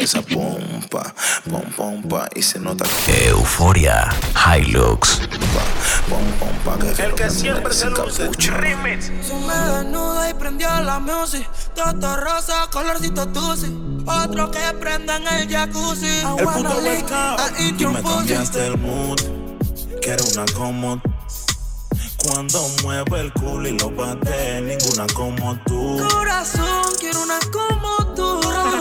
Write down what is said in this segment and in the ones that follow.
esa pompa, pompa, y se nota. Euforia, Hilux. Pompa, el que siempre se luce. Remix. Se me desnuda y prendió la music. Toto rosa, colorcito tusi. Otro que prenda en el jacuzzi. El puto Westcott. Tú me cambiaste el mood. Quiero una comod. Cuando mueve el culo y lo bate, ninguna como tú. Corazón, quiero una como tú.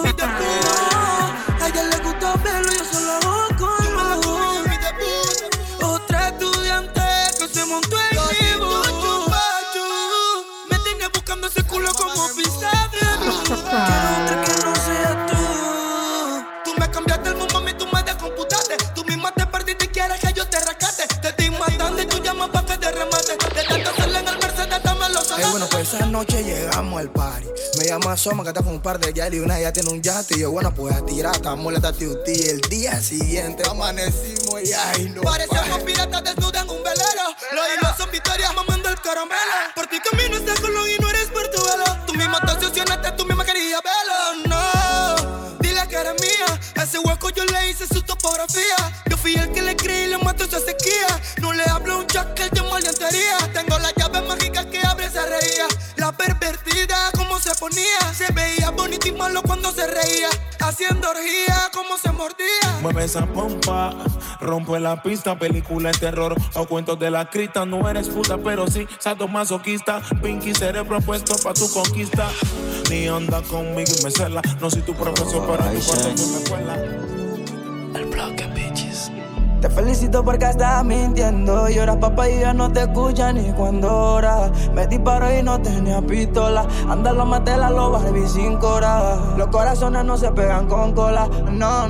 A ella le gusta verlo y yo solo hago con otra estudiante que se montó en mi bus. Me tiene buscando ese culo como pizza de luz. Quiero otra que no sea tú. Tú me cambiaste el mundo, mami, tú me descomputaste. Tú misma te perdiste y quieres que yo te rescate. Te estoy matando y tú llamas pa' que te remate. De tanto hacerle en el Mercedes, dame los salates. Bueno, pues esa noche llegamos al party. Me llama Soma, que está con un par de yali y una ya tiene un yate. Y yo, bueno, pues a tirar, estamos la tiutí. El día siguiente amanecimos y ay, no. Parecemos piratas desnudas en un velero. Los hilos son victorias mamando el caramelo. Por ti camino este colón y no eres por tu velo. Tú misma te obsesionaste, tú misma querías verlo. No, dile que eres mía. Ese hueco yo le hice su topografía. Yo fui el que le creí y le mató esa sequía. No le hablo a un chat que él llamó aliantería. Tengo las llaves mágicas que abre y se reía. La pervertida como se ponía. Se veía bonito y malo cuando se reía. Haciendo orgía como se mordía. Mueve esa pompa, rompe la pista. Película de terror o cuentos de la cripta. No eres puta pero sí sadomasoquista. Pinky cerebro puesto pa' tu conquista. Ni anda conmigo y me cela. No soy tu profesor pero tu cuarto en la escuela. El bloque, bitches. Te felicito porque estás mintiendo. Lloras papá y ya no te escucha ni cuando oras. Me disparo y no tenía pistola. Anda lo maté la loba, Barbie sin cora. Los corazones no se pegan con cola. No,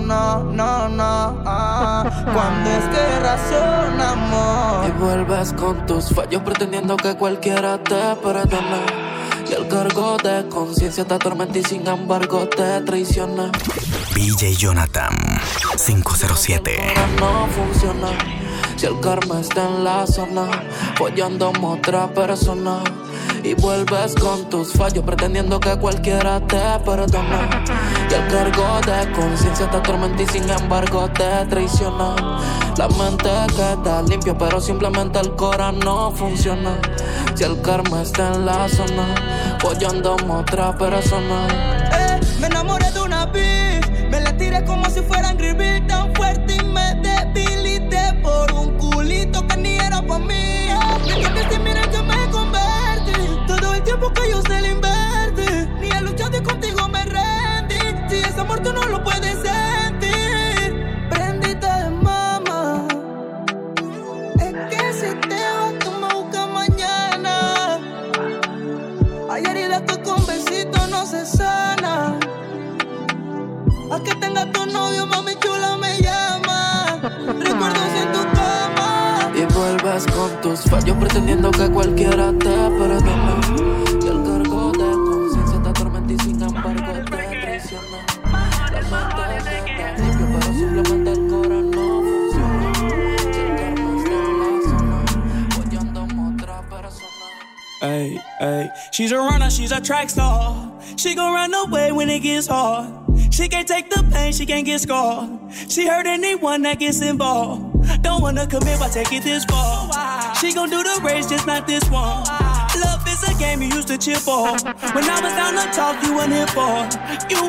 Cuando es que razonamos y vuelves con tus fallos pretendiendo que cualquiera te perdone. Y el cargo de conciencia te atormenta y sin embargo te traiciona. BJ Jonathan 507. No funciona. Si el karma está en la zona, follando a otra persona. Y vuelves con tus fallos pretendiendo que cualquiera te perdona. Y el cargo de conciencia te atormenta y sin embargo te traiciona. La mente queda limpia pero simplemente el corazón no funciona. Si el karma está en la zona, follando a otra persona. Me enamoré de una bitch. Me la tiré como si fuera Angry Bird, tan fuerte y me debilité por un culito que ni era pa' mí. Me cambiaste y mira que me convertí. Todo el tiempo que yo se le invertí. Ni he luchado y contigo me rendí. Si ese amor tú no lo puedes sentir. Prendite de mama. Es que si te vas tú me buscas mañana. Hay heridas que con besitos no se sana. A que tenga tu novio, mami chula me llama. Recuerdos en tu cama. Y vuelves con tus fallos pretendiendo que cualquiera te perdone. Y el cargo de conciencia te atormenta y sin embargo te traiciona. La mente queda limpia pero simplemente el corazón no funciona. Si el karma está en la zona, follando a otra persona. Ay, she's a runner, she's a track star. She gon' run away when it gets hard. She can't take the pain, she can't get scarred. She hurt anyone that gets involved. Don't wanna commit, but take it this far. She gon' do the race, just not this one. Love is a game you used to cheer for. When I was down to talk, you weren't here for. You,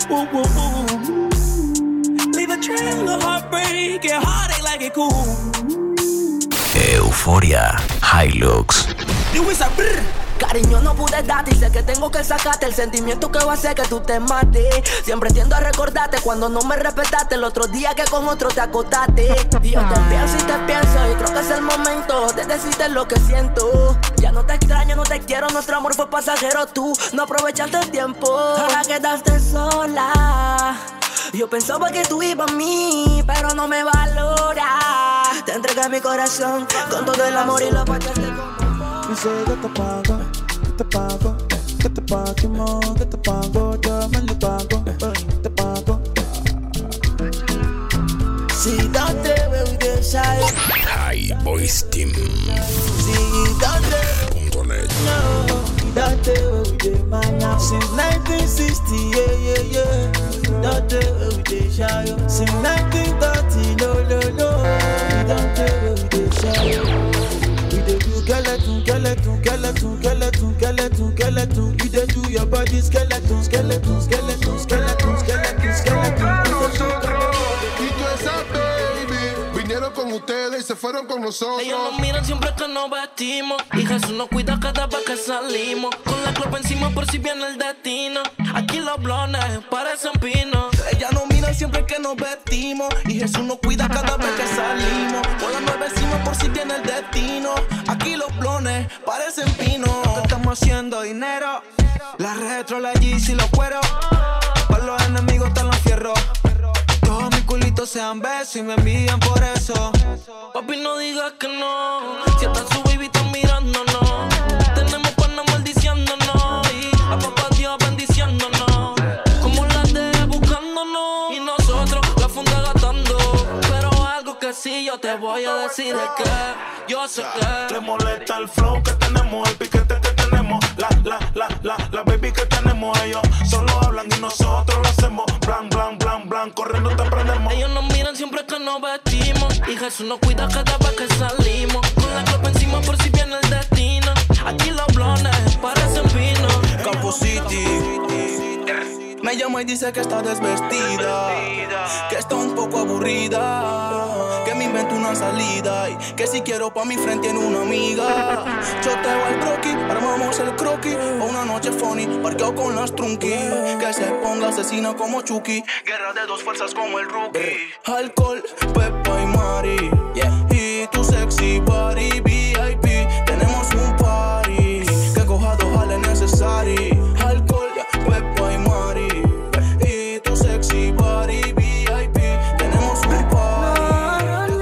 leave a trail of heartbreak, get heartache like it cool. Euforia, Hilux. You is a brr. Cariño no pude darte y sé que tengo que sacarte el sentimiento que va a hacer que tú te mates. Siempre tiendo a recordarte cuando no me respetaste el otro día que con otro te acostaste. Y yo te pienso y creo que es el momento de decirte lo que siento. Ya no te extraño, no te quiero, nuestro amor fue pasajero. Tú no aprovechaste el tiempo, ahora quedaste sola. Yo pensaba que tú ibas a mí, pero no me valora. Te entregué mi corazón con todo el amor y lo pasaste con... Dice que te pago, mo, que te pago, yo me lo pago, te pago. Si date veo de sal. High Boys Team. Si date No, date veo de mañana. Since 1960, yeah. Date veo de shy. Since 1930, no. We don't care where we dey shy. We dey do skeleton. You dey do your body skeleton. Con ustedes y se fueron con nosotros. Ellos nos miran siempre que nos vestimos y Jesús nos cuida cada vez que salimos. Con la copa encima por si viene el destino. Aquí los blones parecen pinos. Ellas nos miran siempre que nos vestimos y Jesús nos cuida cada vez que salimos. Con la nueve encima por si viene el destino. Aquí los blones parecen pinos. Estamos haciendo dinero. La retro, la Yeezy y los cueros. Para los enemigos están los fierros. Todos mis culitos sean besos y me envían por eso. Papi, no digas que no. Si hasta su baby está mirándonos. Tenemos panas maldiciéndonos y a papá Dios bendiciéndonos. Como las de buscándonos y nosotros la funda gastando. Pero algo que sí yo te voy a decir es que yo sé que te molesta el flow que tenemos, el piquete que tenemos, la baby que tenemos. Ellos solo hablan y nosotros lo hacemos. Blan, corriendo te prendemos. Ellos nos miran siempre que nos vestimos y Jesús nos cuida cada vez que salimos. Con la copa encima por si viene el destino. Aquí los blones parecen pinos. Campo City. Me llama y dice que está desvestida, que está un poco aburrida, que me invento una salida y que si quiero pa' mi frente tiene una amiga. Choteo el broqui, armamos el croquis, pa' una noche funny, parqueo con las trunky, que se ponga asesina como Chucky, guerra de dos fuerzas como el rookie. Alcohol, Pepa y Mari, y tu sexy body VIP. Tenemos un party, que coja dos jales necesarios. Alcohol, Pepa y Mari, y tu sexy body VIP. Tenemos un party.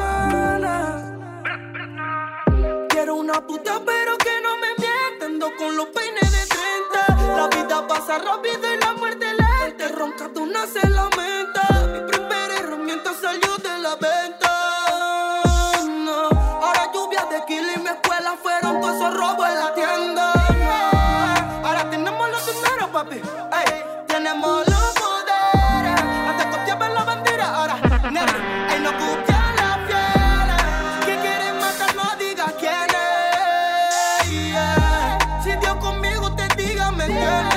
Quiero una puta pero que no me mienta. Ando con los peines de 30. La vida pasa rápido y la muerte lenta. Ronca tú no se lamenta. Mi primera herramienta salió de la venta. No. Ahora lluvias de kilo y mi escuela fueron todos esos robos en la tienda. No. Ahora tenemos los dineros, papi. Ey, tenemos los poderes. Antes copiaban la bandera, ahora nena, ey, no copian la fieles. Que quieren matar, no diga quién es. Yeah. Si Dios conmigo te diga, me entiendes.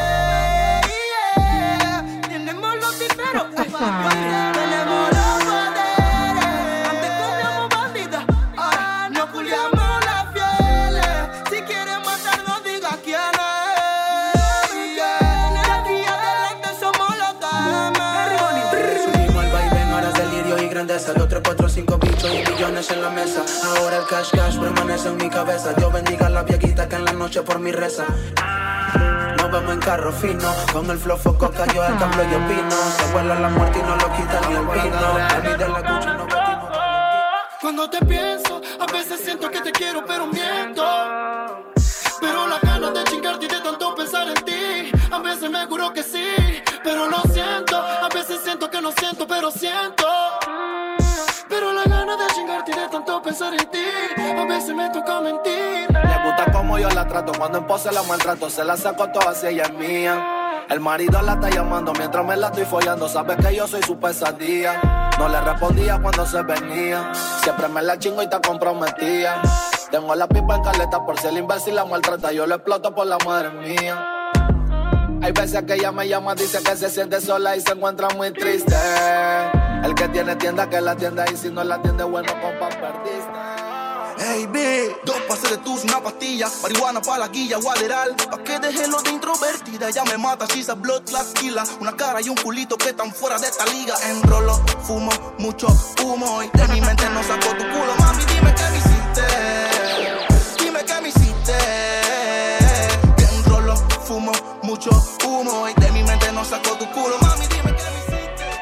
Yeah. Tenemos los dineros, ey, tenemos los poderes. Antes copiamos bandidas, ahora no culiamos las fieles. Si quieren matar, no diga quién es. Yeah. De aquí adelante somos los KM. Subimos al vaivén, horas de lirio y grandeza. 2, 3, 4, 5 bichos y billones en la mesa. Ahora el cash permanece en mi cabeza. Dios bendiga a la viejita que en la noche por mi reza. Nos vemos en carro fino, con el flow foco cayó el cambio y opino. Se vuela la muerte y no lo quita ni el vino. A mí de la cucha no vestimos. Cuando te pienso, a veces siento que te quiero pero miento. Pero la ganas de chingarte y de tanto pensar en ti. A veces me juro que sí, pero lo siento. A veces siento que no siento, pero siento. Pero la ganas de chingarte y de tanto pensar en ti. A veces me toca mentir. Le gusta como yo la trato, cuando en pose la maltrato. Se la saco toda si ella es mía. El marido la está llamando mientras me la estoy follando. Sabe que yo soy su pesadilla. No le respondía cuando se venía. Siempre me la chingo y te comprometía. Tengo la pipa en caleta por si el imbécil la maltrata. Yo lo exploto por la madre mía. Hay veces que ella me llama, dice que se siente sola y se encuentra muy triste. El que tiene tienda que la atienda y si no la atiende, bueno, compa, perdiste. Hey, B, 2 pases de tus, una pastilla. Marihuana pa' la guilla, Guaderal. Pa' que deje lo de introvertida. Ella me mata, she's a blood class killer. Una cara y un culito que están fuera de esta liga. Enrolo, fumo, mucho humo. Y de mi mente no saco tu culo. Mami, dime qué me hiciste. Dime qué me hiciste. Enrolo, fumo, mucho humo. Y de mi mente no saco tu culo. Mami, dime qué me hiciste.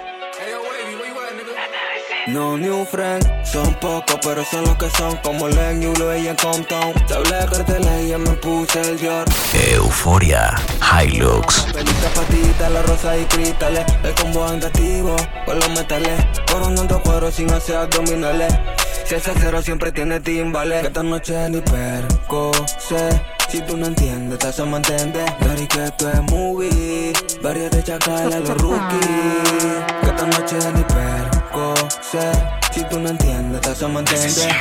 No new friends, son pocos pero son los que son. Como Len, Yulo y en Compton. Te hablé de carteles y ya me puse el Dior. Euforia, Hilux. Pelita patita, la rosa y cristales. El combo anda activo con los metales. Coronando cuero sin hacer abdominales. Si ese cero siempre tiene timbales. Que esta noche ni perco sé. Si tú no entiendes, te hacemos entender. Dari que esto es movie. Varias de chacal a los rookies. Que esta esta noche ni perco sé. Si tú no entiendes, te hacemos entender.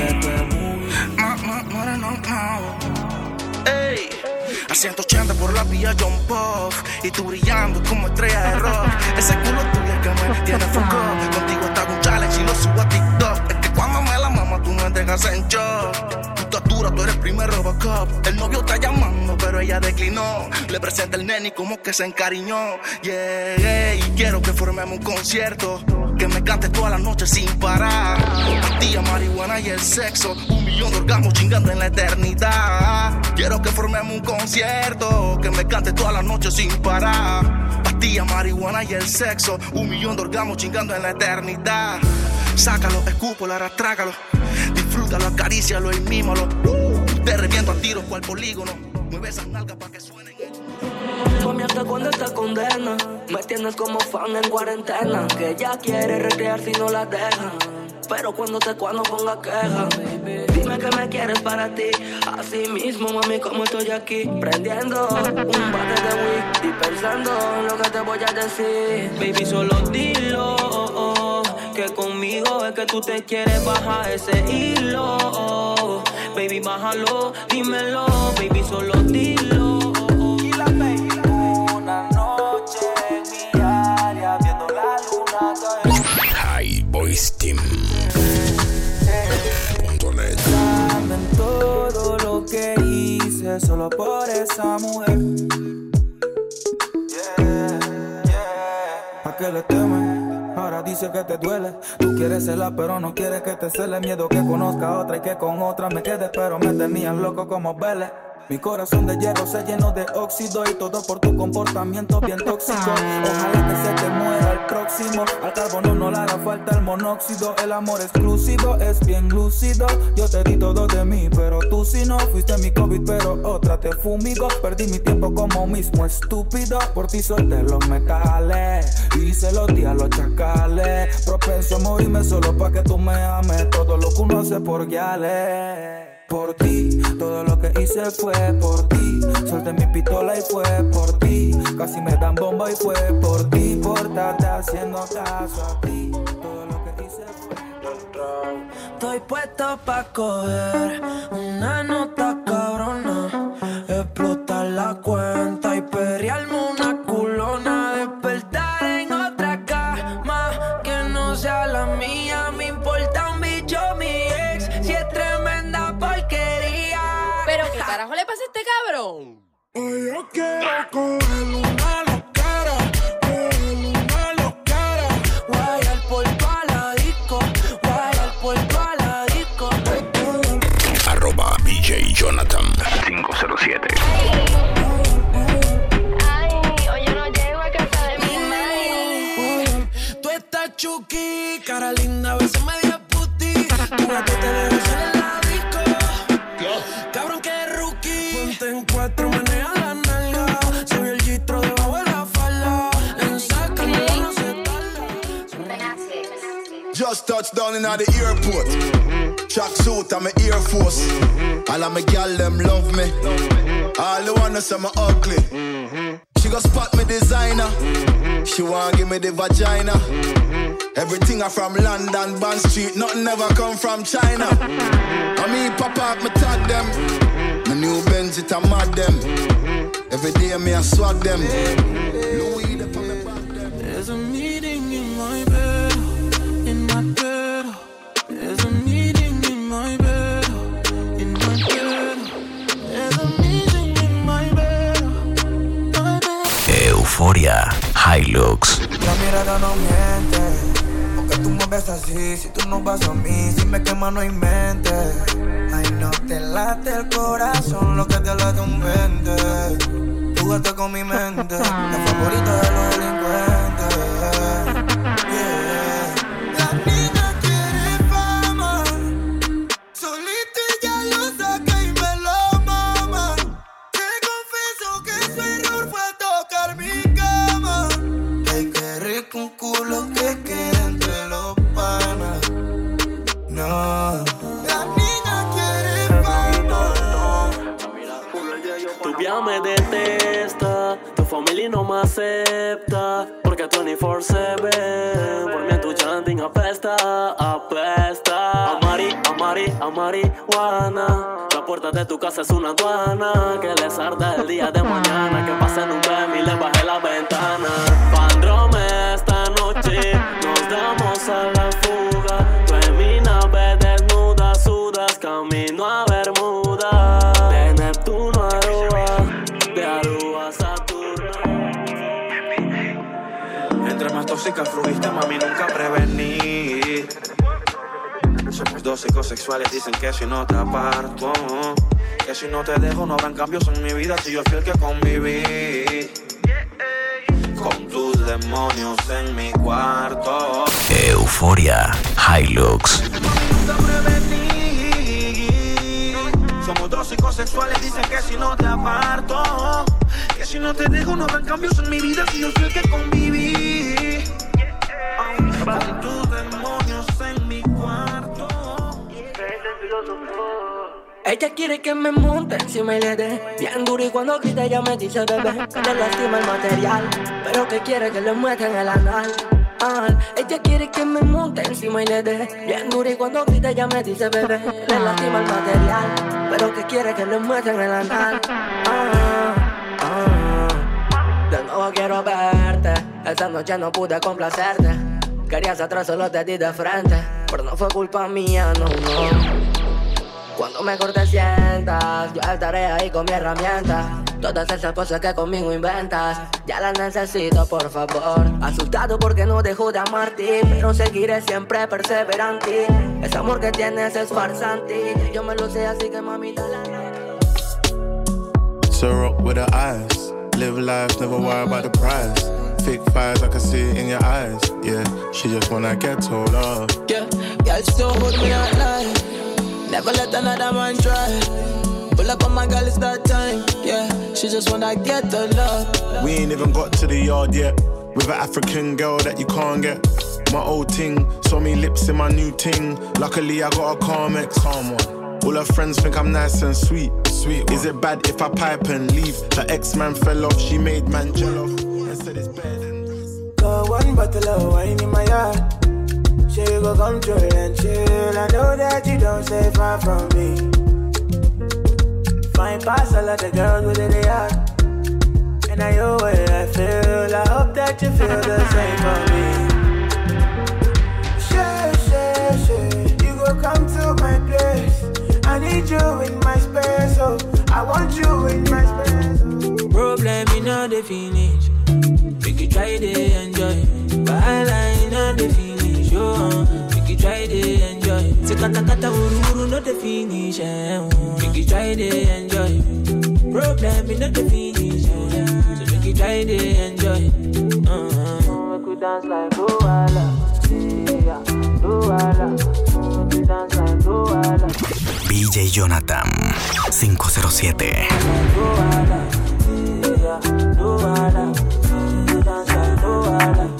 Ey, a 180 por la vía John Puff. Y tú brillando como estrella de rock. Ese culo tuyo que me tiene foco. Contigo está un challenge y lo subo a TikTok. Es que cuando me la mama tú me dejas en shock. Tu estatura, tú eres primer Robocop. El novio está llamando pero ella declinó. Le presenta el nene y como que se encariñó. Yeah, y quiero que formemos un concierto. Que me cantes toda la noche sin parar. Pastilla, marihuana y el sexo. 1 millón de orgasmos chingando en la eternidad. Quiero que formemos un concierto. Que me cantes toda la noche sin parar. Pastilla, marihuana y el sexo. 1 millón de orgasmos chingando en la eternidad. Sácalo, escúpalo, arrastrácalo. Disfrútalo, acarícialo y mímalo. Te reviento a tiros cual polígono. Mueve esas nalgas pa' que suenen. Mami, hasta cuando te condena. Me tienes como fan en cuarentena. Que ella quiere recrear si no la dejan. Pero cuando ponga queja. Dime que me quieres para ti. Así mismo, mami, como estoy aquí. Prendiendo un bate de weed. Y pensando en lo que te voy a decir. Baby, solo dilo. Que conmigo es que tú te quieres bajar ese hilo. Baby, bájalo, dímelo. Baby, solo dilo. Una noche en mi área viendo la luna caer. High Boys Team. Saben todo lo que hice solo por esa mujer. ¿A qué le temen? Ahora dice que te duele. Tú quieres serla pero no quieres que te cele. Miedo que conozca a otra y que con otra me quede. Pero me tenías loco como Vélez. Mi corazón de hierro se llenó de óxido. Y todo por tu comportamiento bien tóxico. Ojalá que se te muera el próximo. Al carbono no le hará falta el monóxido. El amor exclusivo es bien lúcido. Yo te di todo de mí, pero tú si no. Fuiste mi COVID, pero otra te fumigó. Perdí mi tiempo como mismo estúpido. Por ti solté los metales. Hice los días los chacales. Propenso a morirme solo pa' que tú me ames. Todo lo que uno hace por guiales. Por ti, todo lo que hice fue por ti. Solté mi pistola y fue por ti. Casi me dan bomba y fue por ti. Por estarte haciendo caso a ti. Todo lo que hice fue por ti. Estoy puesto pa' coger una nota cabrona. Explotar la cuenta y perrearme una culona. Despertar en otra cama que no sea la mía. Me importa un bicho mi ex. Si es tremenda porquería. ¿Pero qué carajo le pasa a este cabrón? Hoy yo quiero coger una loquera. Coger una loquera. Guayar por toda la disco. Guayar por toda la disco. @BJ Jonathan 507. Chucky, cara linda, a veces media puti. Tu gato te dejo solo en la disco. Cabrón que rookie. Ponte en 4, maneja la nalga. Soy el gistro debajo de la falda. En saca, no se tarda. Just touched down in the airport. Tracksuit and my Air Force. All of my gal them love me. All the wanna say me ugly. She go spot me designer. She wanna give me the vagina. Everything I from London, Bond Street. Nothing ever come from China. I mean pop up, me tag them. My new Benz, it a mad them. Every day me I swag them. Louis, the put me back them. There's a meeting in my bed. In my bed. There's a meeting in my bed. In my bed. There's a meeting in my bed. My bed. Euforia Hilux. La mirada no miente. Porque tú me ves así. Si tú no vas a mí, si me quema no hay mente. Ay, no te late el corazón, lo que te late un 20. Jugaste con mi mente, la favorita de los delincuentes. Yeah. La niña quiere fama, solito y ya lo saca y me lo mama. Te confieso que su error fue tocar mi cama. Ay, qué rico un culo que queda entre los panas. No. Tu vieja me detesta, tu familia no me acepta, porque 24/7. Por mí en tu chanting apesta, apesta. A marihuana. La puerta de tu casa es una aduana. Que les arda el día de mañana. Que pasen un BM y le baje la ventana. Pandrome esta noche. Nos damos a la fuga. Tú en mi nave desnuda. Sudas camino a Bermuda. De Neptuno a Aruba. De Aruba a Saturno. Entre más tóxicas fluiste, mami, nunca prevení. Somos dos psicosexuales, dicen que si no te aparto, que si no te dejo no habrán cambios en mi vida. Si yo fui el que conviví con tus demonios en mi cuarto. Euforia Hilux. Somos dos psicosexuales, dicen que si no te aparto, que si no te dejo no habrán cambios en mi vida. Si yo fui el que conviví con tus demonios en mi cuarto. Ella quiere que me monte encima y le dé bien duro, y cuando grita ella me dice bebé que le lastima el material, pero que quiere que le muestre en el anal. Ella quiere que me monte encima y le dé bien duro, y cuando grita ella me dice bebé le lastima el material, pero que quiere que le muestre en el anal. De nuevo quiero verte, esta noche no pude complacerte. Querías atrás, solo te di de frente, pero no fue culpa mía, no. Cuando mejor te sientas, yo estaré ahí con mi herramienta. Todas esas cosas que conmigo inventas, ya las necesito, por favor. Asustado porque no dejo de amarte, pero seguiré siempre perseverante. Ese amor que tienes es farsante, yo me lo sé, así que mami dale. Syrup with her eyes, live life, never worry about the price. Fake fires, I can see it in your eyes. Yeah, she just wanna get told off. Yeah, girl, she don't hold me at night. Never let another man try. Pull up on my girl, it's that time. Yeah, she just wanna get the love. We ain't even got to the yard yet. With an African girl that you can't get. My old ting, saw me lips in my new ting. Luckily I got a calm ex. Calm one. All her friends think I'm nice and sweet. Sweet one. Is it bad if I pipe and leave? Her ex-man fell off, she made man jealous. And said it's better than... Go one bottle of wine in my yard. She go come through and chill. I know that you don't stay far from me. Fine past all of the girls with it, they are. And I know what I feel. I hope that you feel the same for me. Sure, you go come to my place. I need you in my space, oh. I want you in my space, oh. Problem in all the finish. We can try to enjoy. But I line on the finish. We can try to enjoy. Se kata kata uru not the finish. We can try to enjoy. Problem is not the finish. So we can try to enjoy. We could dance like Luala, yeah, Luala. We could dance like Luala. DJ Jonathan 507. Luala, yeah, Luala. We could dance like Luala.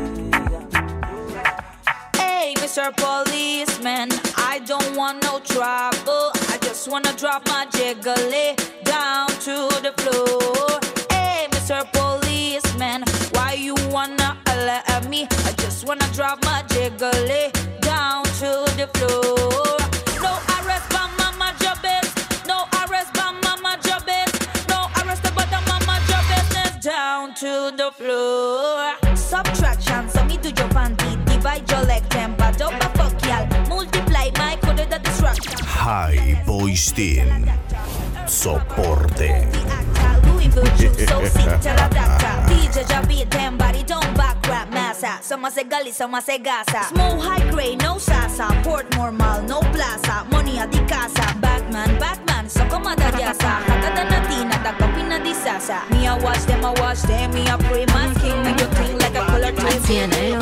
Mr. Policeman, I don't want no trouble. I just wanna drop my jiggly down to the floor. Hey, Mr. Policeman, why you wanna holler at me? I just wanna drop my jiggly down to the floor. No arrest by mama jobbers. No arrest by mama jobbers. No arrest but the mama jobbers. Down to the floor. Subtraction, so me do your panty. Divide your leg, temper, don't fuck y'all. Multiply my code of the destruction. High Boys Team. Soporte. DJ Javi, them body don't back rap massa. Some say gully, some say gasa. Smoke high grade, no sasa. Port normal, no plaza. Money at the casa. Batman, so come at the jasa. Hata da natina, da kapina di sasa. Me a watch them, me a pray man king. Make you clean like a color tree.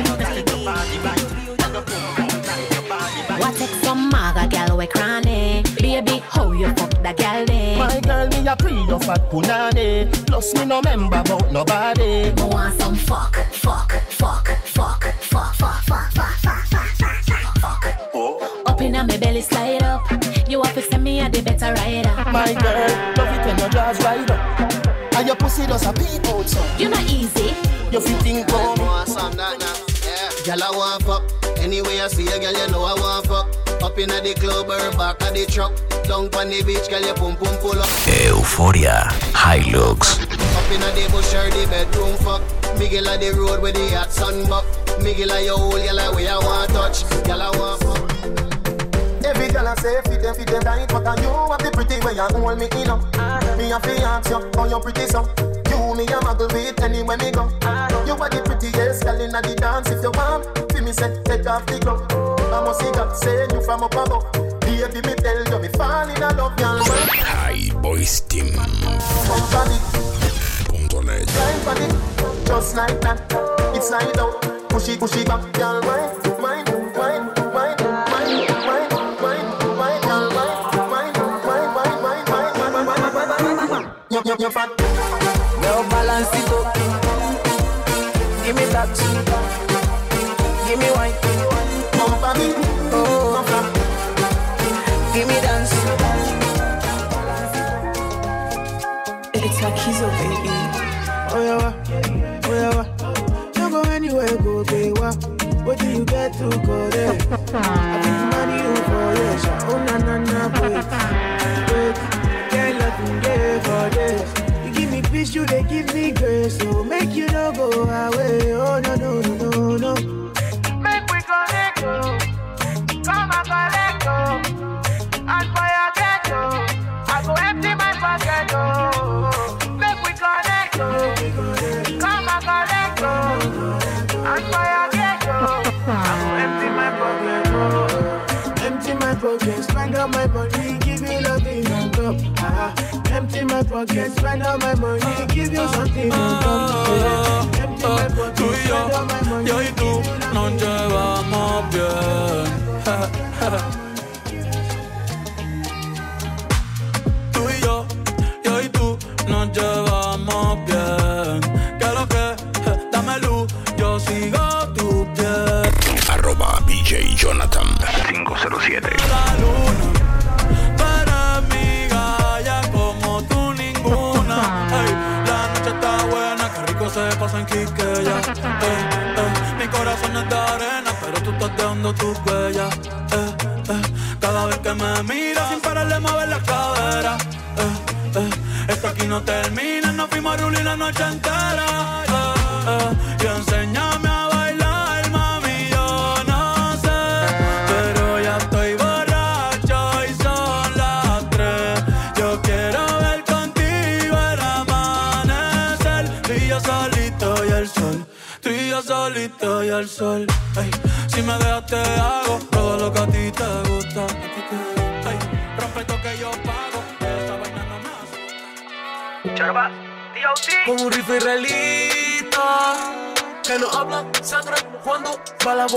What take some maga gal we cranny? Baby, how you fuck that gal day? My girl, me a pre your fat punani. Plus me no member about nobody. I want some fuck. Up inna me belly slide up. You have to send me a the better rider. My girl, love it when your jaws ride up. And your pussy does a peep out so. You not easy. You fit think of me. Girl, I want fuck. Anyway I see a girl, you know I want fuck. Up in the club or back of the truck. Down on the beach, girl, you pum pum pull up. Euforia Hilux. Up in the bush or the bedroom fuck. Me girl on the road with the hot sun buck. Me girl on your hole, girl, like where I want touch. Girl, I want fuck. Every girl I say fit them tight, but you have the pretty way you hold me in up. Me a fi ask you, how you pretty so? You me a muggle with anywhere me go. You are the prettiest girl inna the dance. If you want, feel me say take off the glove. I must see God saying you from up above. Baby me tell you me fall in love, girl. High Boys Team. .net. Climb for it, just like that. It's like out, push it back, girl. Wine, girl. Wine. You're fat. Well, balance it up. Give me that. Give me wine. Come for me. Oh, come. Give me dance. It's like he's a baby. Oh yeah. Don't go anywhere, go there. What do you get to go there? I think money you for yes. Oh na, wait. Can't let me there for this. You give me peace, you they give me grace. So make you don't go away. Oh no. Make we connect, oh. Come and connect, oh. And for your ghetto, I go empty my pocket, oh. Make we connect, oh. Come and connect, oh. And for your ghetto, I go empty my pocket, oh. Empty my pocket, spend all my money, give you nothing on top. Empty my pocket, spend all my money, give you something on top. Yeah. Empty my pocket, spend all my money. Yo y tú nos llevamos bien. Tú y tú nos llevamos bien. ¿Qué lo que? Dame luz, yo sigo tu piel. @BJ Jonathan 507. La luna, tú eres mi galla como tú ninguna. Ey, la noche está buena, qué rico se pasa en Quiqueya. Mi corazón es de arena, pero tú estás dejando tus huellas. Cada vez que me miras sin pararle mover la cadera. Esto aquí no termina, nos fuimos a rulir la noche entera. Y enséñame a bailar, mami, yo no sé. Pero ya estoy borracho y son las 3. Yo quiero ver contigo el amanecer. Tú y yo solito y el sol. Tú y yo solito y el sol. Ey, si me dejas te hago todo lo que a ti te gusta. Ey, rompe esto que yo pago. Esa vaina no me asusta. Charba, con un rifle israelita que no habla sangre cuando va la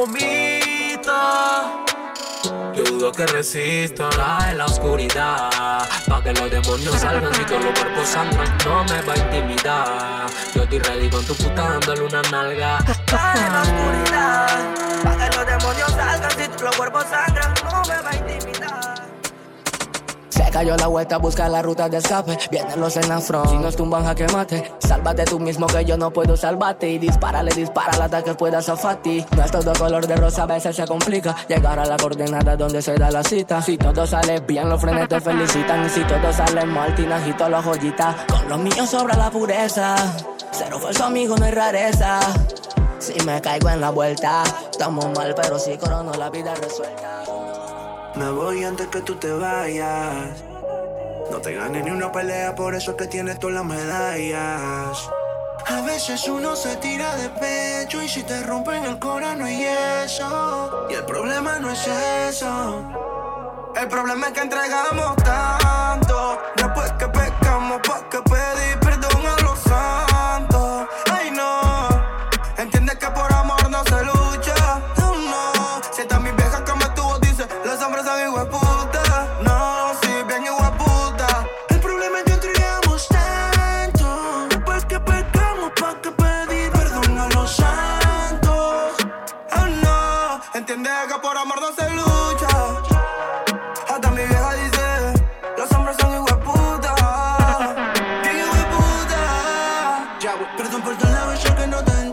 vomita. Yo dudo que resista en la oscuridad. Pa' que los demonios salgan si todos los cuerpos sangran. No me va a intimidar. Yo estoy ready con tu puta dándole una nalga. En la oscuridad. Pa' que los demonios salgan si todos los cuerpos sangran. No me va a intimidar. Se cayó la vuelta, busca la ruta de escape. Vienen los en la front, si nos tumban a que mate. Sálvate tú mismo que yo no puedo salvarte. Y dispara al ataque pueda zafarte. No es todo color de rosa, a veces se complica llegar a la coordenada donde se da la cita. Si todo sale bien, los frenes te felicitan. Y si todo sale mal, tienes y todas las joyitas. Con los míos sobra la pureza. Cero falso amigo, no hay rareza. Si me caigo en la vuelta, estamos mal, pero si corono la vida resuelta. Me voy antes que tú te vayas. No te ganes ni una pelea, por eso es que tienes todas las medallas. A veces uno se tira de pecho y si te rompen el corazón no hay eso. Y el problema no es eso. El problema es que entregamos tanto. Después que pecamos, ¿pa' qué pedir perdón a los santos? Ay no, entiendes que por amor no se lucha. No, si está mi vieja que me tuvo, dice los hombres son hijueputa. No, si bien hijueputa. El problema es que entregamos tanto. Después que pecamos, ¿pa' qué pedir perdón a los santos? Oh no, entiendes que por amor no se lucha. Hasta mi vieja dice los hombres son hijueputa. Bien hijueputa. Perdón por todas las veces que no te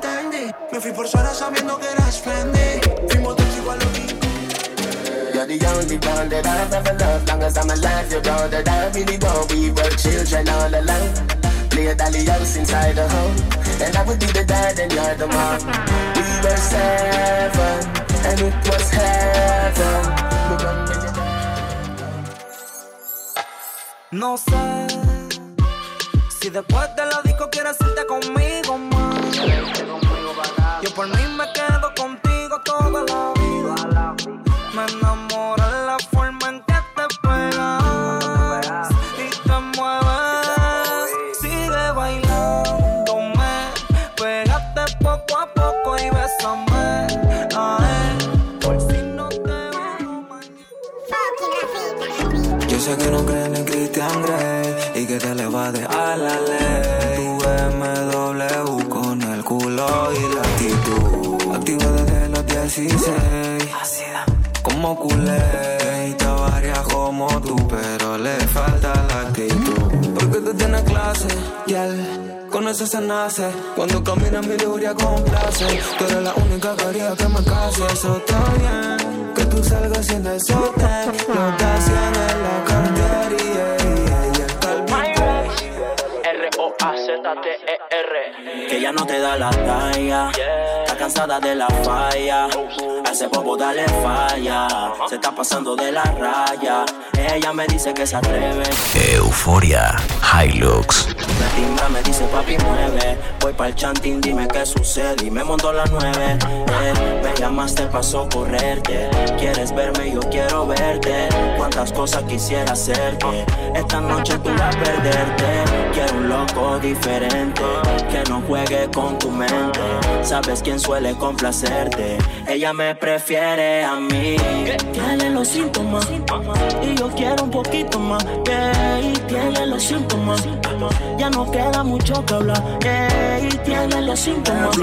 la spending. Fuimos todos igual los ricos. You're the only one that I've ever loved. Long as I'm alive, you're all that I really want. We were children all alone. Play a dolly house inside the home. And I would be the dad and you're the mom. We were 7 and it was heaven. No sé si después de la disco quieres irte conmigo más. Yo por mí me quedo contigo toda la vida. Me enamoro de la forma en que te pegas y te mueves. Sigue bailándome, pégate poco a poco y bésame. Por si no te veo mañana. Yo sé que no creen en Christian Grey y que te le va a dejar la ley. Tu BMW con el culo y la actitud. Activa desde los 16. Como culé y te varía como tú, pero le falta la actitud. Porque tú tienes clase, yal, con eso se nace. Cuando caminas mi lujuria complace. Tú eres la única que haría que me case. Eso está bien, que tú salgas sin el sostén. Los das 100 en la cartería y el calvito. R-O-A-Z-T-E-R. Que ella no te da la talla, está cansada de la falla. Hace poco dale falla, se está pasando de la raya. Ella me dice que se atreve. Euforia Hilux. La timbra me dice papi mueve. Voy pa'l chanting, dime qué sucede. Y me monto las 9. Me llamaste pa' socorrerte. Quieres verme, yo quiero verte. Cuántas cosas quisiera hacerte. Esta noche tú vas a perderte. Quiero un loco diferente, que no juegue con tu mente. Sabes quién suele complacerte. Ella me prefiere a mí. Tiene los síntomas y yo quiero un poquito más. Y tiene los síntomas. Ya no queda mucho que hablar. Y tiene los síntomas.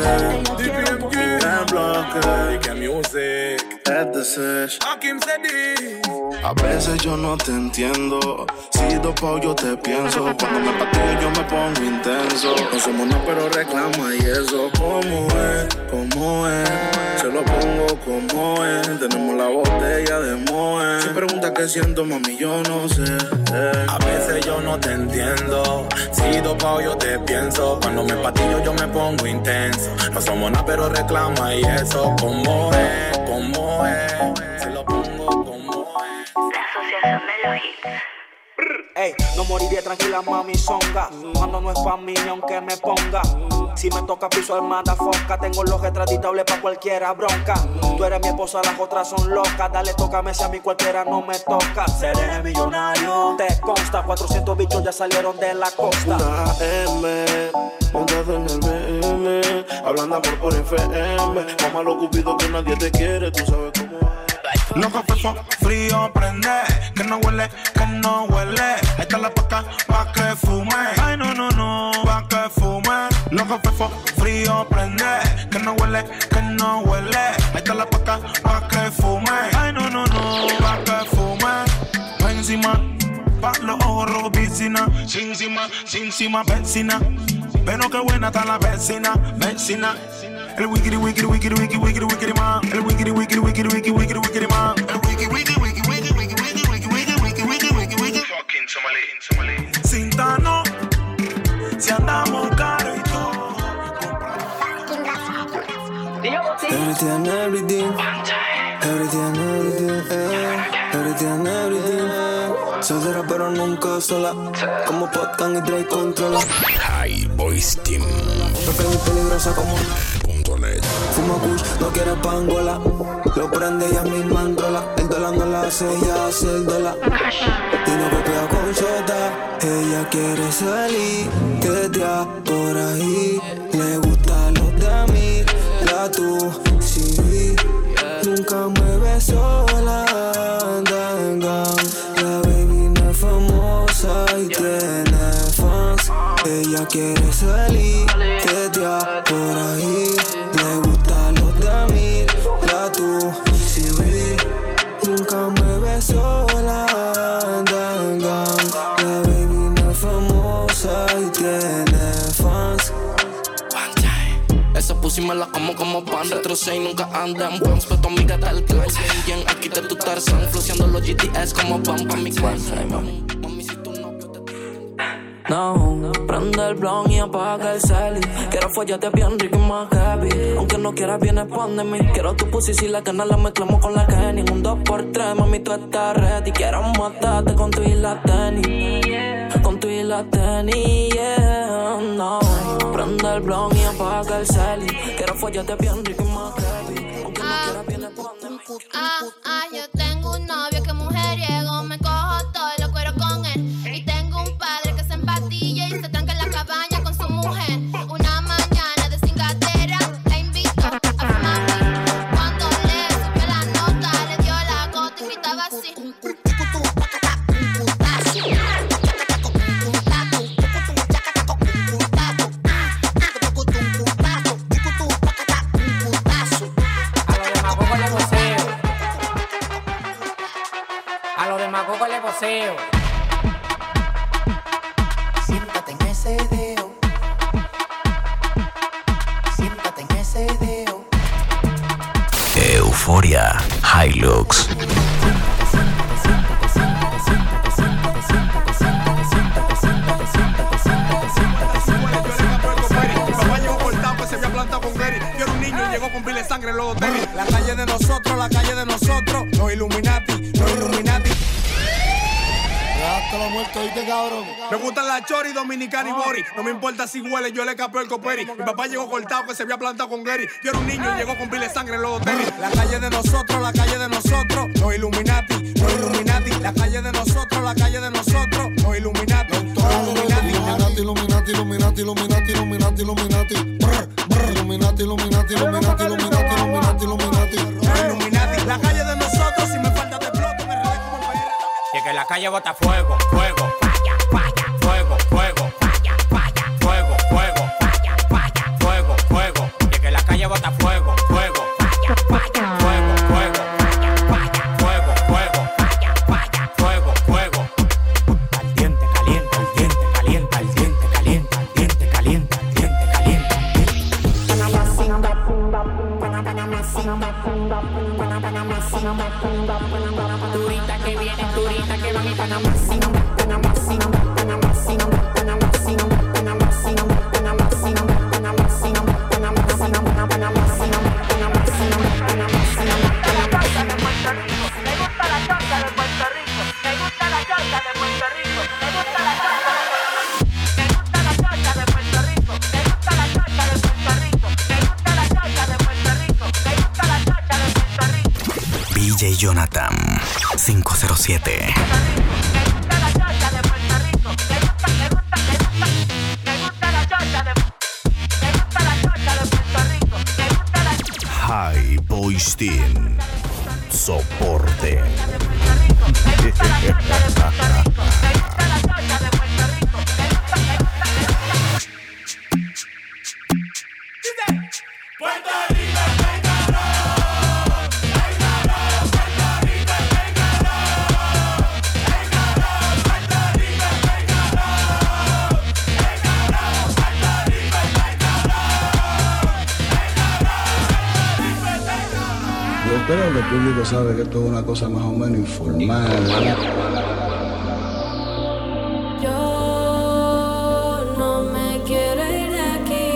Que music es the sesh. A veces yo no te entiendo. Si dopao yo te pienso. Cuando me patillo yo me pongo intenso. No somos nada pero reclama y eso. ¿Cómo es? ¿Cómo es? Se lo pongo como es. Tenemos la botella de Moe. Si preguntas qué siento, mami, yo no sé. A veces yo no te entiendo. Si dopao yo te pienso. Cuando me patillo yo me pongo intenso. No somos nada pero reclama y eso. ¿Cómo es? ¿Cómo es? Se lo pongo como es. La asociación de los hits. Ey, no moriré tranquila, mami, zonga. Cuando no es pa' mí, ni aunque me ponga. Si me toca piso armada, foca. Tengo los retratitables pa' cualquiera bronca. Tú eres mi esposa, las otras son locas. Dale, tócame si a mí cualquiera no me toca. Seré millonario, te consta. 400 bichos ya salieron de la costa. Una M, montado en el BM. Hablando amor por FM. Mamá lo cupido que nadie te quiere, tú sabes cómo es. Los cafés frío prende, que no huele, que no huele. Ahí está la paca pa' que fume. Ay, no, no, no, pa' que fume. Los cafés frío prende, que no huele, que no huele. Ahí está la paca pa' que fume. Ay, no, no, no, pa' que fume. Pa' encima, pa' los ojos rojos, piscina. Sin cima, vecina. Pero qué buena está la vecina, vecina. El wickedy wickedy wickedy wickedy wickedy wickedy man. El wickedy wickedy wickedy wickedy wickedy wickedy man. El wickedy wickedy wickedy wickedy wickedy wickedy wickedy wickedy wickedy wickedy. Fucking Somali. Sintano, si andamos caro y todo. Everything, everything. Everything, everything, everything. Soltera pero nunca sola. Como Potcan y Drake controla. High Boys Team. Pequeña y peligrosa como .net. Fuma kush, no quiere pangola. Lo prende ella misma enrola. El dólar no la hace, ella hace el dólar. Y no golpea con chota. Ella quiere salir, tetea por ahí. Le gusta los de mí, la tú, sí. Nunca me ve sola, anda en gang. La baby no es famosa y tiene fans. Ella quiere salir, tetea por ahí. Le gusta los de mí, la tú, sí. Nunca me ve sola, anda en gang. La baby no es famosa y tiene fans. Esa pussy me la como pan. Nosotros 6 nunca andan buns, pero tu amiga está el clan. Bien, aquí te tu Tarzan, fluciando los GTS como van pa' mi casa. No, prende el blon y apaga el celi. Quiero follarte bien rico y más heavy. Aunque no quieras, vienes pon de mí. Quiero tu pussy si la gana la mezclamos con la Kenny. Un 2x3, mami, tú estás ready. Quiero matarte con tu y la tenis. Con tu y la tenis, yeah. No, prende el blon y apaga el celi. Quiero follarte bien rico y más heavy. Aunque no quieras, vienes pon de mí. Yo tengo un novio que mujeriego. Me cojo todo y lo cuero con él. Y tengo un padre que se empatilla y se tranca en la cabaña con su mujer. Una mañana de cingatera la invito a fumar weed. Cuando le subió la nota, le dio la gota y gritaba así. A los demagogos le voceo. Siéntate en ese dedo. Siéntate en ese dedo. Euforia Hilux. Yo era un niño y llegó con pile de sangre en los hoteles. La calle de nosotros, los Illuminati, los Illuminati. Hasta la muerte, oíste, cabrón. Me gustan la chori, dominicana y bori. No me importa si huele, yo le capeo el coperi. Mi papá llegó cortado que se había plantado con Gary. Yo era un niño y llegó con pile de sangre en los hoteles. La calle de nosotros, los Illuminati, los Illuminati. La calle de nosotros, los Illuminati, Illuminati, Illuminati, Illuminati, Illuminati, Illuminati, Illuminati. Illuminati, Illuminati, Illuminati, Illuminati, Illuminati, Illuminati. Illuminati. La calle de nosotros, si me falta de exploto, me relé como el perro. Y que la calle bota fuego, fuego, falla, falla, fuego, fuego, falla, falla, fuego, fuego, falla, falla, fuego, fuego. Y que la calle bota fuego, fuego, falla, falla, fuego, fuego, falla, falla, fuego, fuego, falla, falla, fuego, fuego. Al diente caliente, al diente caliente, al diente caliente, al diente caliente, al diente caliente. Turista que viene, turista que van y Panamá. DJ Jonathan 507. High Boys Team. Soporte. Yo creo que el público sabe que esto es una cosa más o menos informal. Yo no me quiero ir de aquí,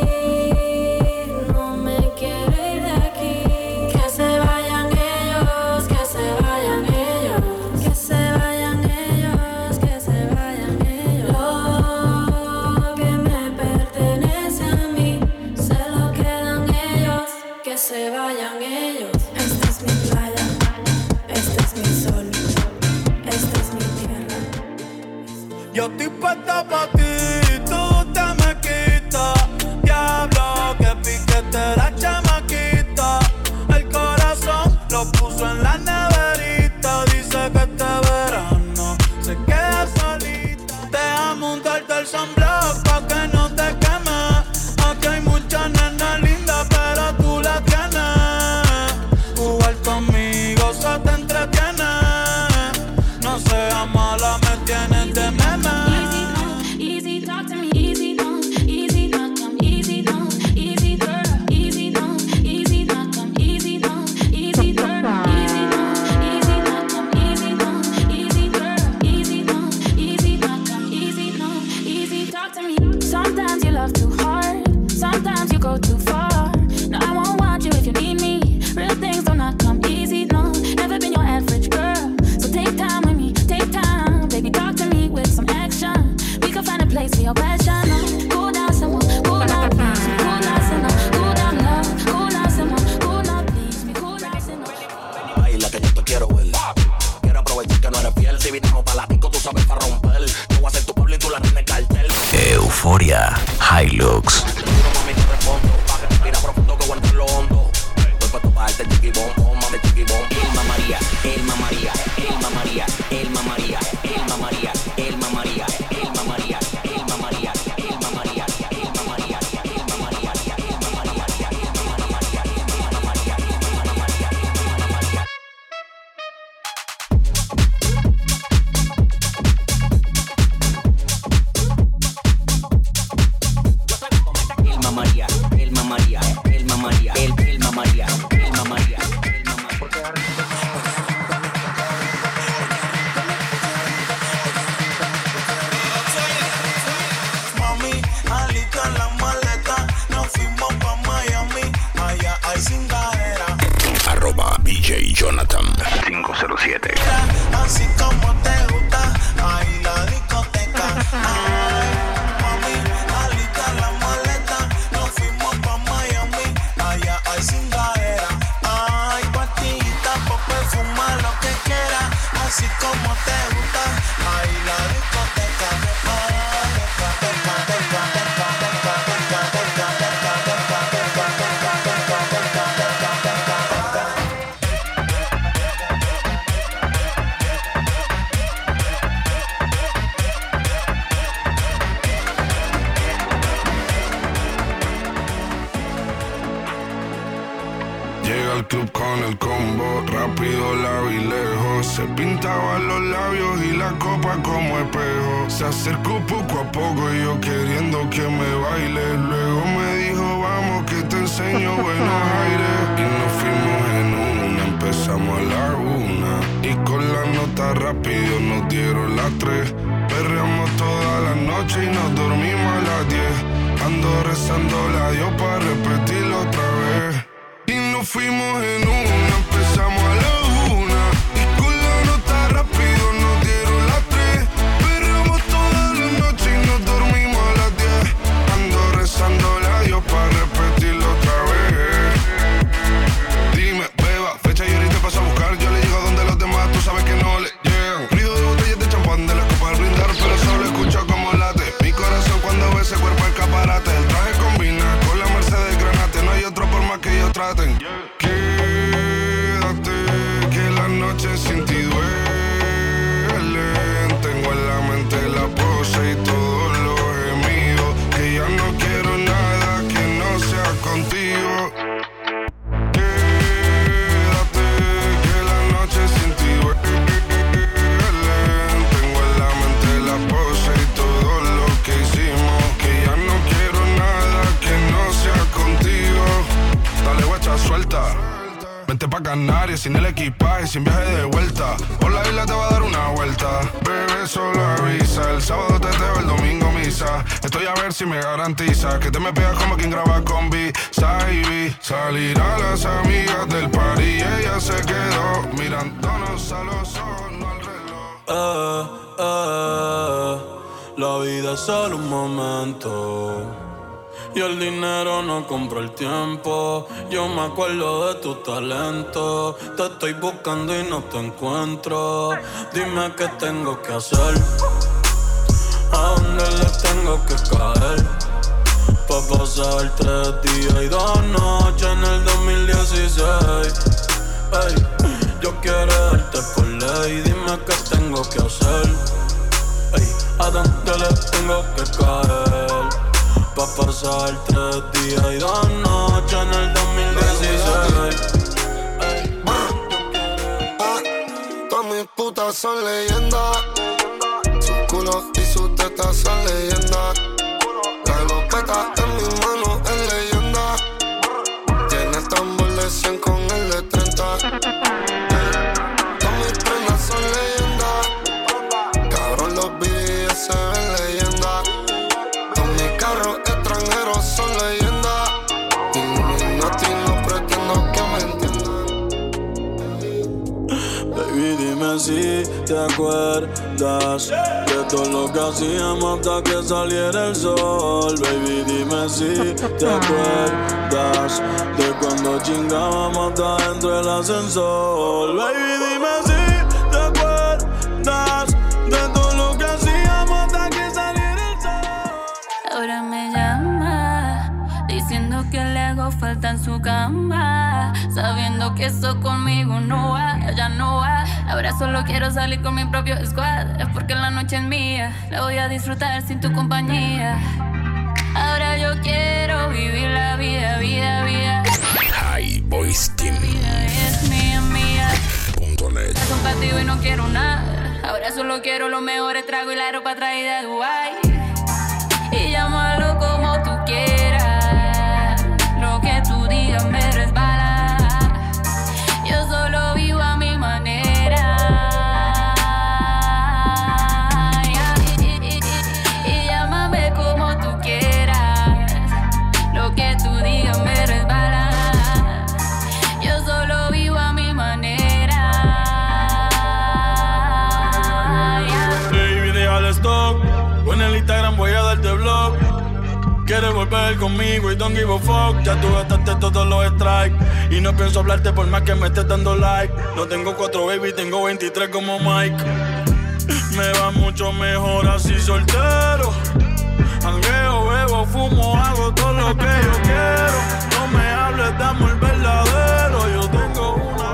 no me quiero ir de aquí. Que se vayan ellos, que se vayan ellos, que se vayan ellos, que se vayan ellos. Lo que me pertenece a mí, se lo quedan ellos, que se vayan ellos. Esta es mi playa, este es mi sol, esta es mi tierra. Yo estoy puesta pa' ti, tú te me quitas. Diablo, que piquete la chamaquita. El corazón lo puso en la neverita. Dice que este verano se queda solita. Deja montarte el sunblock pa' que no te quemes. Aquí hay muchas nenas lindas, pero tú la tienes. Jugar conmigo se te entretiene. No seas mala, me tienes de meme. Easy Hilux. Respira profundo que aguanta lo hondo. Voy pa' tu parte, chiquibom, mami, chiquibom. Elma María, Elma María, Elma María, Elma María, Elma María, Elma María, Elma María, Elma María, Elma María, Elma María, Elma María, Elma María, Elma María, Elma María, Elma María, Elma María, Elma María. Mami, alita la maleta, nos fuimos pa' Miami, allá hay cingadera. @BJ Jonathan 507. Así como te gusta, ahí la discoteca. Ay, mami, alita la maleta, nos fuimos pa' Miami, allá hay cingadera. Ay, pastillita, pa' perfumar lo que quieras, así como te gusta, ahí la discoteca. Llega al club con el combo, rápido la vi lejos. Se pintaban los labios y la copa como espejo. Se acercó poco a poco y yo queriendo que me baile. Luego me dijo, vamos que te enseño buenos aires. Y nos fuimos en una, empezamos a la 1. Y con la nota rápido nos dieron las 3. Perreamos toda la noche y nos dormimos a las 10. Ando rezando la Dios para repetirlo otra vez. Y nos fuimos en una, empezamos a la 1. Y con la nota rápido nos dieron las 3. Perreamos toda la noche y nos dormimos a las 10. Ando rezando la Dios para repetirlo otra vez. Dime, beba, fecha y ahorita paso a buscar. Yo le llego donde los demás, tú sabes que no le llegan. Ruido de botellas de champán de las copas al brindar, pero solo escucho como late mi corazón cuando ve ese cuerpo escaparate. El traje combina con la Mercedes Granate. No hay otro por más que ellos traten. Quédate, que la noche sin ti duelen. Tengo en la mente la pose y todos los gemidos. Que ya no quiero nada que no sea contigo. Quédate, que la noche sin ti duelen. Tengo en la mente la pose y todo lo que hicimos. Que ya no quiero nada que no sea contigo. Dale guacha, suelta. Vente pa' Canarias sin el equipaje, sin viaje de vuelta. Por la isla te va a dar una vuelta. Bebé, solo avisa. El sábado teteo, el domingo misa. Estoy a ver si me garantiza que te me pegas como quien graba con B-Side. Salir a las amigas del party y ella se quedó mirándonos a los ojos, no al reloj. La vida es solo un momento. Y el dinero no compra el tiempo. Yo me acuerdo de tu talento. Te estoy buscando y no te encuentro. Dime qué tengo que hacer. ¿A dónde le tengo que caer? Pa' pasar 3 días y 2 noches en el 2016. Ey, yo quiero darte por ley. Dime qué tengo que hacer. Ey, ¿a dónde le tengo que caer? Pa' pasar 3 días y 2 noches en el 2016. Todas mis putas son leyendas. Sus culos y sus tetas son leyendas. La escopeta en mi mano es leyenda. Tiene el tambor de 100 con el de 30. Todas mis prendas son leyendas. Cabrón, los videos se ven leyendas. Todos mis carros extranjeros son leyendas. Illuminati, no pretendo que me entiendan. Baby, dime si te acuerdas de todo lo que hacíamos hasta que saliera el sol. Baby, dime si te acuerdas de cuando chingábamos hasta dentro del ascensor. Baby, dime si te acuerdas de todo lo que hacíamos hasta que saliera el sol. Ahora me llama tu cama, sabiendo que eso conmigo no va, ya no va. Ahora solo quiero salir con mi propio squad, es porque la noche es mía, la voy a disfrutar sin tu compañía. Ahora yo quiero vivir la vida, vida, vida. High Boys Team. La vida es mía, mía. .net. Son contigo y no quiero nada. Ahora solo quiero los mejores tragos y la ropa traída de Dubai. Y llámalo como tú quieras, lo que tú digas me resbala. Yo solo vivo a mi manera. Y llámame como tú quieras, lo que tú digas me resbala. Yo solo vivo a mi manera. Baby, deja el stock. En el Instagram voy a darte blog. Quieres volver conmigo y don't give a fuck. Ya tú gastaste todos los strikes y no pienso hablarte por más que me estés dando like. No tengo 4 baby, tengo 23 como Mike. Me va mucho mejor así soltero. Jangueo, bebo, fumo, hago todo lo que yo quiero. No me hables de amor verdadero. Yo tengo una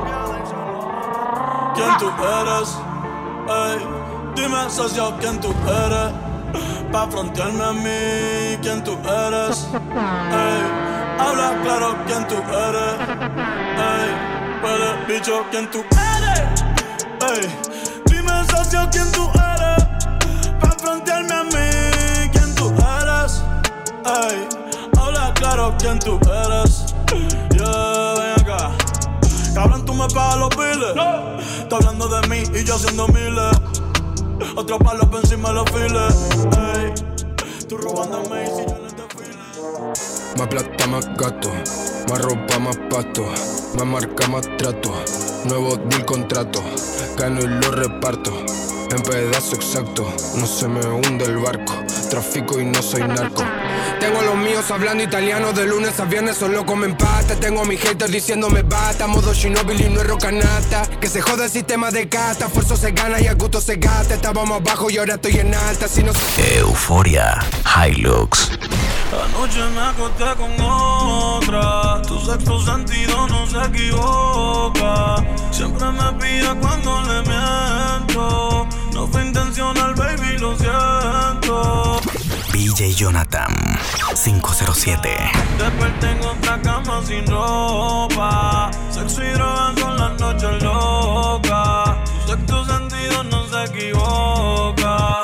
colombiana. ¿Quién tú eres? Ey, dime, socio, ¿quién tú eres? Pa' frontearme a mí, ¿quién tú eres? Ey, habla claro, ¿quién tú eres? Ey, huele bicho, ¿quién tú eres? Ey, dime, socio, ¿quién tú eres? Pa' frontearme a mí, ¿quién tú eres? Ey, habla claro, ¿quién tú eres? Yeah, ven acá. Cabrón, tú me pagas los biles. No. Está hablando de mí y yo haciendo miles. Otro palo por encima de los files. Ey, tú robándome y si yo no te files. Más plata, más gasto. Más ropa, más pasto. Más marca, más trato. Nuevo deal, contrato. Gano y lo reparto. En pedazo exacto. No se me hunde el barco. Trafico y no soy narco. Tengo a los míos hablando italiano de lunes a viernes, solo comen pasta. Tengo a mis haters diciéndome basta. Modo Shinobi y no es rocanata. Que se jode el sistema de casta. Esfuerzo se gana y a gusto se gasta. Estábamos abajo y ahora estoy en alta. Si no... Euforia Hilux. Anoche me acosté con otra. Tu sexto sentido no se equivoca. Siempre me pilla cuando le miento. No fue intencional, baby, lo siento. DJ Jonathan 507. Desperté en otra cama sin ropa. Sexo y drogas son las noches locas. Tu sexto sentido no se equivoca.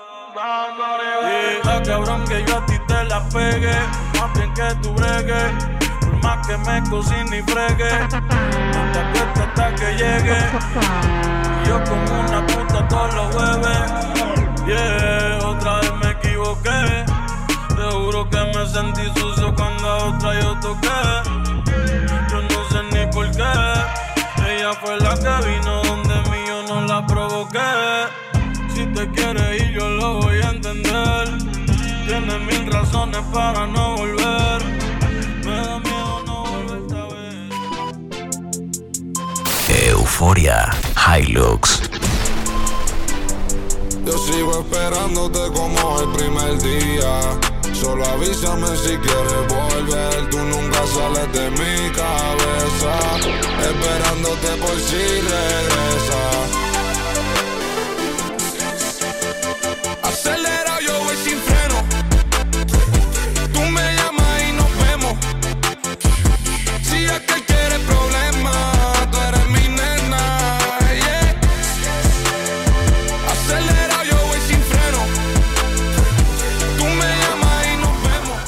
Y la cabrón que yo a ti te la pegue. Más bien que tú bregues. Por más que me cocine y fregue. No te acuestes hasta que llegue. Y yo como una puta todos los jueves. Yeah, otra vez me equivoqué. Te juro que me sentí sucio cuando a otra yo toqué. Yo no sé ni por qué. Ella fue la que vino donde mí, yo no la provoqué. Si te quieres ir yo lo voy a entender. Tienes 1000 razones para no volver. Me da miedo no volverte a ver. Euforia Hilux. Yo sigo esperándote como el primer día. Solo avísame si quieres volver. Tú nunca sales de mi cabeza. Esperándote por si regresas. Acelera, yo voy sin freno. Tú me llamas y nos vemos. Si es que quieres problemas, tú eres mi nena, yeah. Acelera, yo voy sin freno. Tú me llamas y nos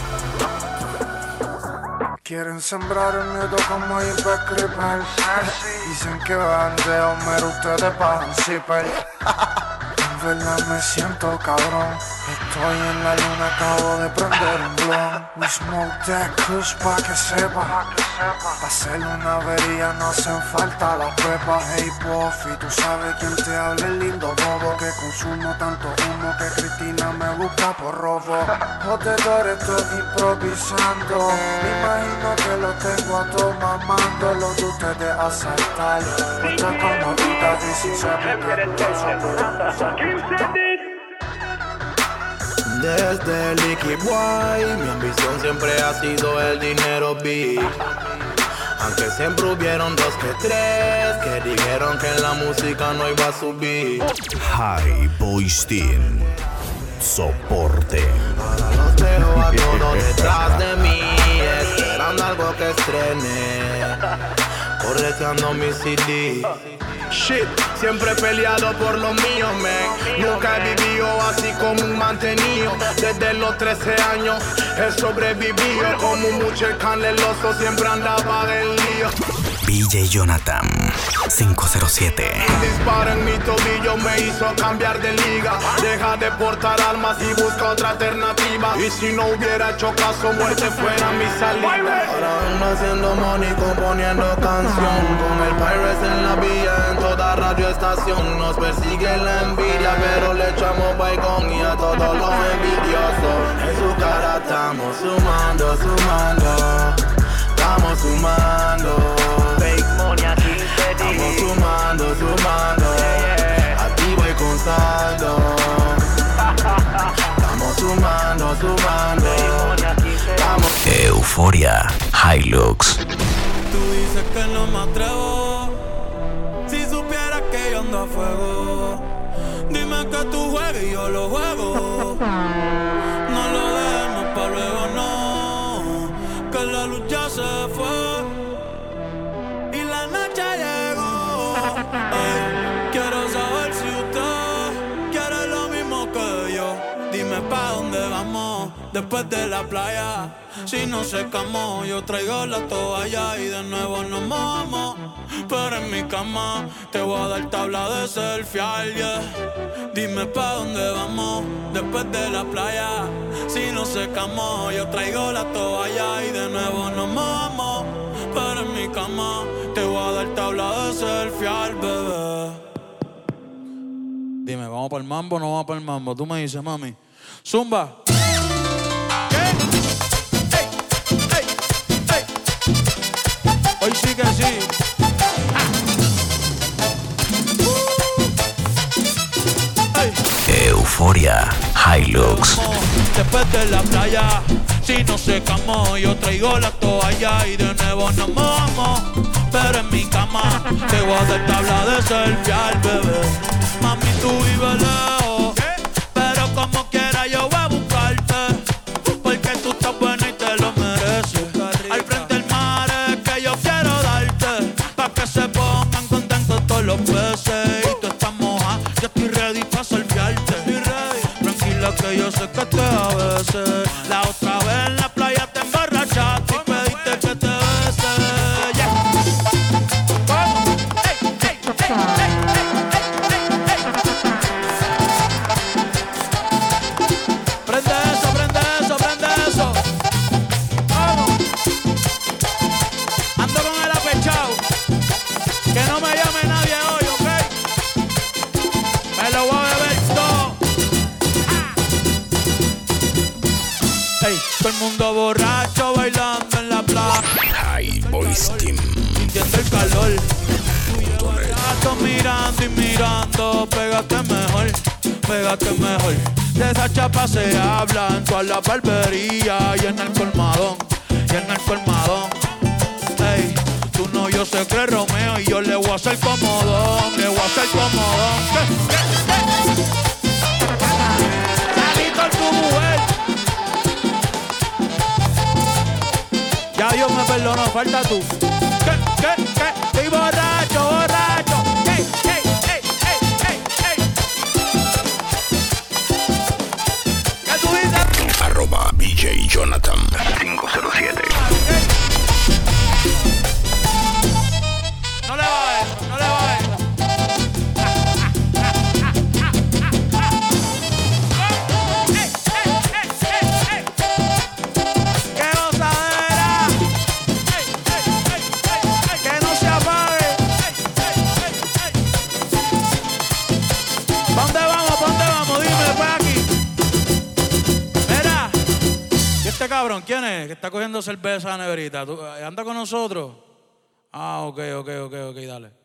vemos. Quieren sembrar el miedo como ir pa' creeper. Dicen que van de Homer, ustedes pagan zipper. En verdad me siento cabrón. Estoy en la luna, acabo de prender un blon. We smoke that kush pa' que sepa. Pa' hacer una avería no hacen falta las pepas. Hey Puffy, tú sabes quién te habla, el lindo bobo. Que consumo tanto humo que Cristina me busca por robo. Jodedor, estoy improvisando. Me imagino que lo tengo a todos mamando. Lo de ustedes a saltar. Mucha comodidad y si se me Desde Licky Boy, mi ambición siempre ha sido el dinero big. Aunque siempre hubieron 2 que 3 que dijeron que la música no iba a subir. High Boys Team. Soporte. Ahora los veo a todos detrás de mí, esperando algo que estrene, correteando mi CD. Shit, siempre he peleado por lo mío, man. Nunca he vivido así como un mantenido. Desde los 13 años he sobrevivido. Como un muchacho candeloso siempre andaba en lío. BJ Jonathan 507. Disparo en mi tobillo me hizo cambiar de liga. Deja de portar armas y busca otra alternativa. Y si no hubiera hecho caso, muerte fuera mi salida. Ahora ando haciendo money, componiendo canción. Con el Pirates en la vía, en toda radioestación. Nos persigue la envidia, pero le echamos baigón. Y a todos los envidiosos en su cara estamos sumando, sumando. Estamos sumando. Fake money aquí se estamos sumando, sumando. Activo y con saldo. Estamos sumando, sumando. Euforia Hilux. Tú dices que no me atrevo. Si supieras que yo ando a fuego. Dime que tú juegas y yo lo juego. No lo dejemos pa' luego, no. Que la luz ya se fue y la noche llegó. Ey, quiero saber si usted quiere lo mismo que yo. Dime pa' dónde vamos después de la playa. Si no secamos, yo traigo la toalla y de nuevo nos mojamos. Pero en mi cama te voy a dar tabla de selfie, yeah. Dime pa' dónde vamos después de la playa. Si no secamos, yo traigo la toalla y de nuevo nos mojamos. Pero en mi cama te voy a dar tabla de selfie, bebé. Dime, ¿vamos para el mambo o no vamos para el mambo? Tú me dices, mami. Zumba. Hoy sí que sí. Euforia Hilux. Después de la playa, si no secamos, yo traigo la toalla y de nuevo nos mojamos. Pero en mi cama te voy a dar tabla de selfie al bebé. Mami, tú vives lejos, pero como quiera yo voy a buscarte. Porque tú estás buena y te lo mereces. Al frente del mar es que yo quiero darte, pa' que se pongan contentos todos los peces. Y tú estás moja, yo estoy ready pa' selfiearte. Tranquila que yo sé que te a veces. La otra vez en la playa te emborrachaste y pediste que te bese. Yeah. Prende eso, prende eso, prende eso. Vamos. Ando con el apechao. Que no me llame nadie hoy, ¿ok? Me lo voy a beber todo. Hey, todo el mundo borracho bailando en la plaza. High Boys Team. Sintiendo el calor. Rato mirando y mirando. Pégate mejor, pégate mejor. De esa chapa se habla en toda la barbería y en el colmadón, y en el colmadón. Hey, tú no, yo sé que es Romeo y yo le voy a hacer comodón, le voy a hacer comodón. Salito en tu mujer. Ya Dios me perdonó, falta tú. ¿Qué? Estoy borracho, borracho. Hey. ¿Qué tú dices? Arroba BJ Jonathan 507. No le va a ver, no le va a ver. ¡Qué gozadera! ¡Que no se apague! ¿Pa' dónde vamos? ¿Pa' dónde vamos? Dime, después aquí. Mira, ¿y este cabrón quién es? Que está cogiendo cerveza a la neverita. ¿Anda con nosotros? Ah, ok, dale.